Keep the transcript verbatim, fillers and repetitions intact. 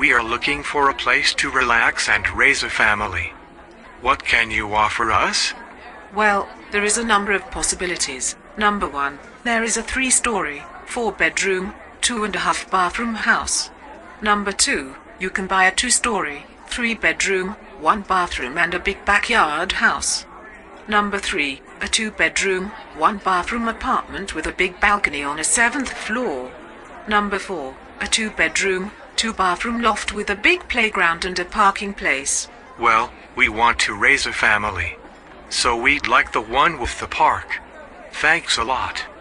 We are looking for a place to relax and raise a family. What can you offer us? Well, there is a number of possibilities. Number one, there is a three-story, four-bedroom, two-and-a-half-bathroom house. Number two, you can buy a two-story, three-bedroom, one-bathroom and a big backyard house. Number three, a two-bedroom, one-bathroom apartment with a big balcony on a seventh floor. Number four, a two-bedroom, two-bathroom loft with a big playground and a parking place. Well, we want to raise a family. So we'd like the one with the park. Thanks a lot.